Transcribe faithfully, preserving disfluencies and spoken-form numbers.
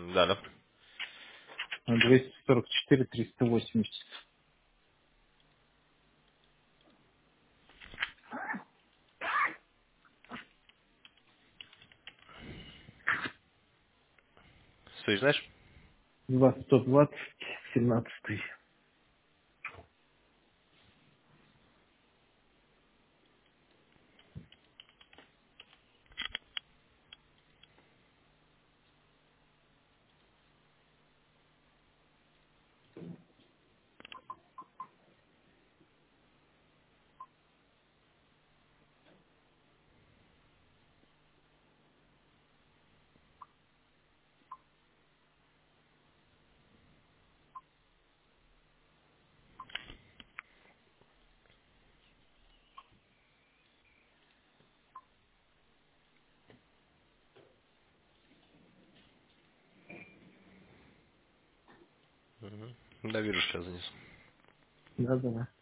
Да, да. двести сорок четыре триста восемьдесят. Свои знаешь? два сто двадцать семнадцатый. Да, вижу, сейчас занесу. Да, да.